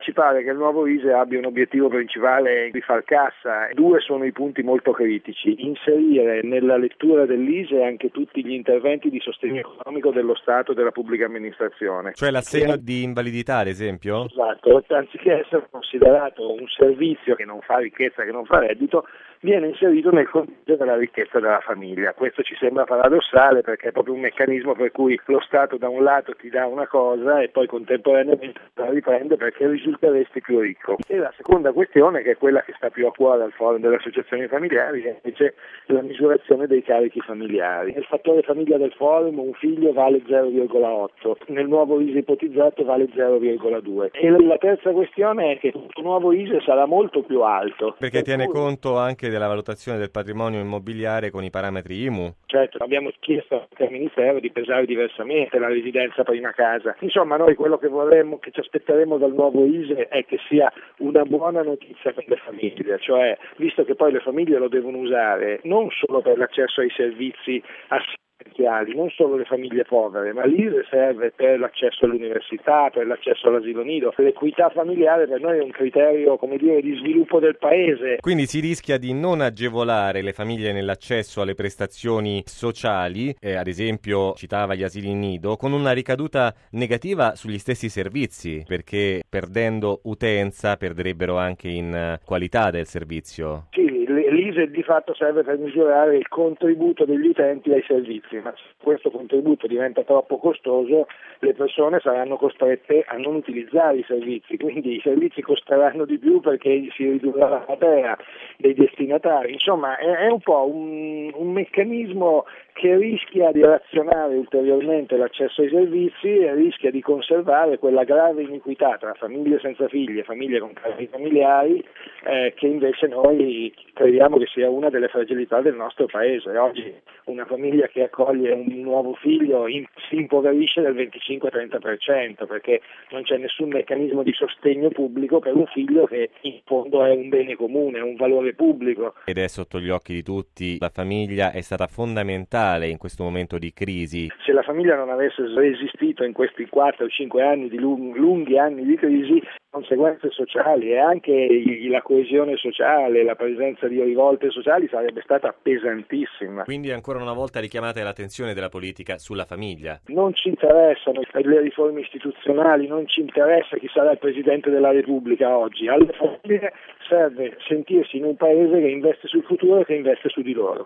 Ci pare che il nuovo ISEE abbia un obiettivo principale di far cassa. Due sono i punti molto critici: inserire nella lettura dell'ISEE anche tutti gli interventi di sostegno economico dello Stato e della pubblica amministrazione. Cioè l'assegno di invalidità, ad esempio? Esatto, anziché essere considerato un servizio che non fa ricchezza, che non fa reddito, viene inserito nel conteggio della ricchezza della famiglia. Questo ci sembra paradossale, perché è proprio un meccanismo per cui lo Stato da un lato ti dà una cosa e poi contemporaneamente la riprende, perché risulteresti più ricco. E la seconda questione, che è quella che sta più a cuore al forum delle associazioni familiari, è invece la misurazione dei carichi familiari. Nel fattore famiglia del forum un figlio vale 0,8, nel nuovo ISEE ipotizzato vale 0,2. E la terza questione è che il nuovo ISEE sarà molto più alto. Perché tiene conto anche della valutazione del patrimonio immobiliare con i parametri IMU. Certo, abbiamo chiesto al Ministero di pesare diversamente la residenza prima casa. Insomma, noi quello che vorremmo, che ci aspetteremo dal nuovo ISEE è che sia una buona notizia per le famiglie, cioè visto che poi le famiglie lo devono usare non solo per l'accesso ai servizi non solo le famiglie povere, ma l'ISEE serve per l'accesso all'università, per l'accesso all'asilo nido. L'equità familiare per noi è un criterio, di sviluppo del paese. Quindi si rischia di non agevolare le famiglie nell'accesso alle prestazioni sociali, ad esempio citava gli asili nido, con una ricaduta negativa sugli stessi servizi, perché perdendo utenza perderebbero anche in qualità del servizio. Sì, l'ISEE di fatto serve per misurare il contributo degli utenti ai servizi, ma se questo contributo diventa troppo costoso, le persone saranno costrette a non utilizzare i servizi, quindi i servizi costeranno di più perché si ridurrà la platea dei destinatari. Insomma, è un po' un meccanismo che rischia di razionare ulteriormente l'accesso ai servizi e rischia di conservare quella grave iniquità tra famiglie senza figli e famiglie con carichi familiari, che invece noi crediamo che sia una delle fragilità del nostro paese. Oggi una famiglia che accoglie un nuovo figlio si impoverisce del 25-30%, perché non c'è nessun meccanismo di sostegno pubblico per un figlio che in fondo è un bene comune, è un valore pubblico. Ed è sotto gli occhi di tutti, la famiglia è stata fondamentale in questo momento di crisi. Se la famiglia non avesse resistito in questi 4 o 5 anni di lunghi anni di crisi, conseguenze sociali e anche la coesione sociale, la presenza di rivolte sociali sarebbe stata pesantissima. Quindi ancora una volta richiamate l'attenzione della politica sulla famiglia. Non ci interessano le riforme istituzionali, non ci interessa chi sarà il Presidente della Repubblica oggi. Alle famiglie serve sentirsi in un paese che investe sul futuro e che investe su di loro.